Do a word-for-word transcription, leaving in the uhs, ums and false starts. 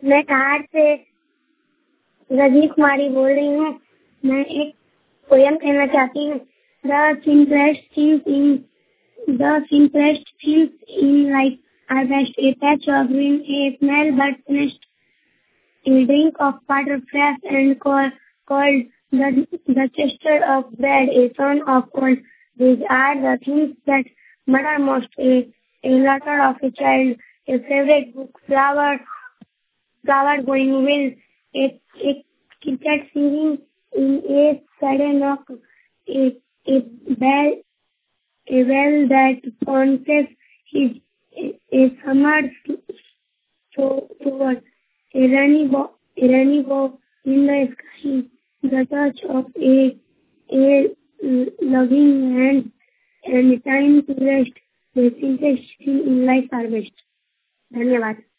मैं कहार से रजनी कुमारी बोल रही हूँ। मैं एक पोयम कहना चाहती हूँ। The simplest things in the simplest things in life are best. A patch of green, a small bird's nest, a drink of water fresh and cold, cold the, the chester of bread, a son of gold. These are the things that matter most. A, a letter of a child, a favorite book, flower, flower going well, a, a cricket singing in a sudden knock, a, a bell, a well that pronounces his, a, a summer so toward a rainy bow, a rainy bow in the sky, the touch of a, a loving hand, and time to rest. The simplest thing in life are best. धन्यवाद।